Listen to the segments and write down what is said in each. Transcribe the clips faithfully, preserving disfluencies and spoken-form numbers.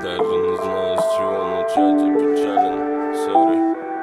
Даже не знаю, с чего начать, я печален, сори.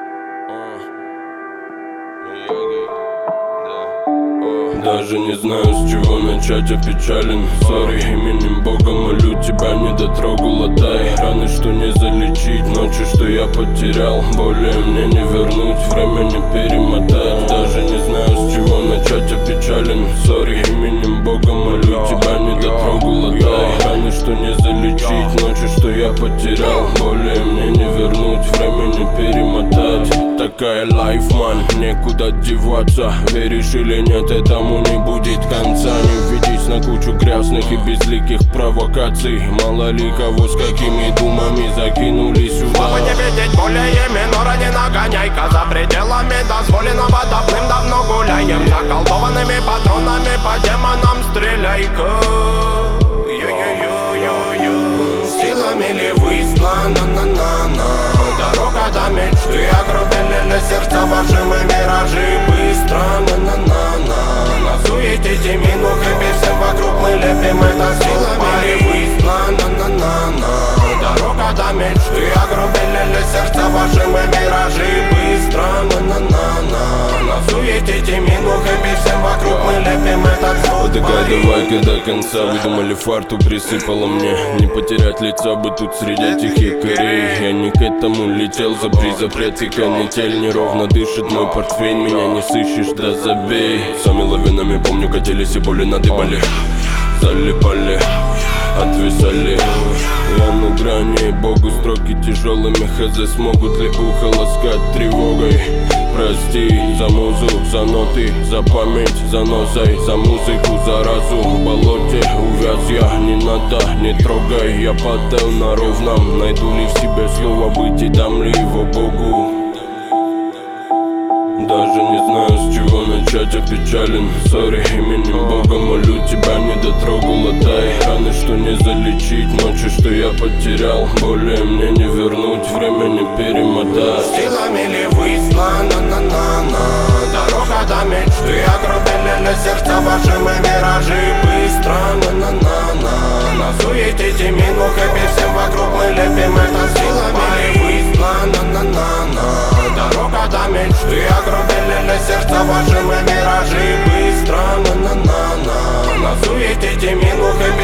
Даже не знаю, с чего начать, я печален, сори. Именем Бога молю тебя, не дотрогу латай. Раны, что не залечить, ночи, что я потерял. Более мне не вернуть, время не перемотать. Даже не знаю, с чего начать, я печален, сори. Именем Бога молю тебя, не дотрогу латай. Раны, что не залечить, ночи, что я потерял. Более мне не вернуть, время не перемотать. Такая лайф, ман, некуда деваться. Веришь или нет, этому не будет конца. Не ведись на кучу грязных и безликих провокаций. Мало ли кого с какими думами закинули сюда. Чтобы не видеть более минора, не нагоняй-ка. За пределами дозволенного давным-давно гуляем. Заколдованными патронами по демонам стреляй-ка. Силами ли выслана, на-на-на. Дорога до мечты, огрубели сердца ваши мы миражи. Быстро, на-на-на-на. На суете минух и всем вокруг мы лепим это. Силами ли выслана, на-на-на. Дорога до мечты, огрубели сердца ваши мы миражи. Быстро, на-на-на-на. На суете минух и всем вокруг мы лепим это. Такая давай-ка до конца. Выдумали фарту, присыпала мне. Не потерять лица бы тут среди этих якорей. Я не к этому летел, запри запрет и канитель. Неровно дышит мой портфель, меня не сыщешь, да забей. Сами лавинами помню, катились и боли надыбали. Залипали, отвисали. Я на грани, Богу строки тяжелыми. Хз, смогут ли ухо ласкать тревогой? Прости за музу, за ноты, за память, за носой, за музыку, за разум. В болоте увяз я, не надо, не трогай. Я падал на ровном, найду ли в себе слово быть и дам ли его Богу? Даже не знаю, с чего начать, я печален, сори. Именем Бога молю тебя, не дотрогу латай. Раны, что не залечить, ночи, что я потерял. Более мне не вернуть, время не перемотать. Силами ли выслана, на-на-на. Дорога до мечты, огрубели сердца ваши мы миражи. Быстро, на-на-на-на. На суете минух и всем вокруг мы лепим это. Силами ли выслана, на-на-на. Дорога до мечты, огрубели сердца ваши мы миражи. Быстро, на-на-на-на. На суете минух и